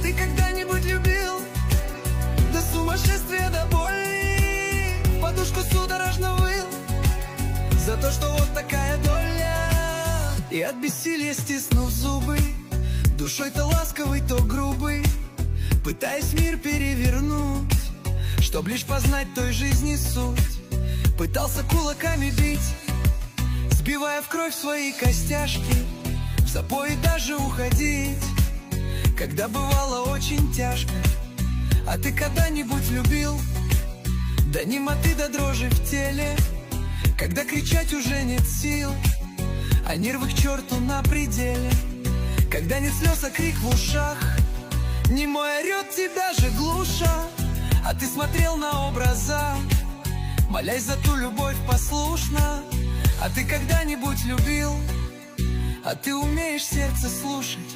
ты когда-нибудь любил до сумасшествия, до боли, в подушку судорожно выл за то, что вот такая доля? И от бессилия стиснув зубы, душой то ласковый, то грубый, пытаясь мир перевернуть, чтоб лишь познать той жизни суть, пытался кулаками бить, сбивая в кровь свои костяшки, в запой даже уходить, когда бывало очень тяжко. А ты когда-нибудь любил до немоты, до дрожи в теле, когда кричать уже нет сил, а нервы к черту на пределе, когда нет слез, а крик в ушах, немой орет, тебя же глуша, а ты смотрел на образа, молясь за ту любовь послушно. А ты когда-нибудь любил, а ты умеешь сердце слушать?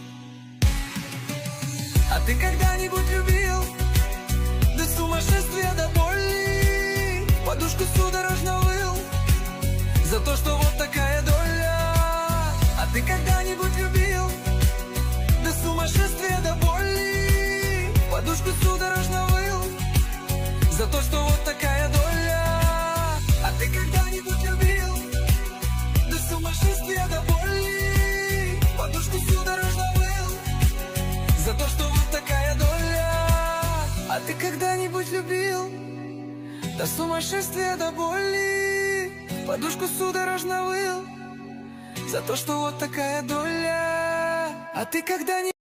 А ты когда-нибудь любил до сумасшествия, до боли, в подушку судорожно выл за то, что вот такая доля? А ты когда-нибудь любил до сумасшествия, до боли, в подушку судорожно выл за то, что вот такая доля? А ты когда-нибудь любил до сумасшествия, до боли, в подушку судорожно выл за то, что вот такая доля? А ты когда-нибудь любил до сумасшествия, до боли, в подушку судорожно выл за то, что вот такая доля? А ты когда-нибудь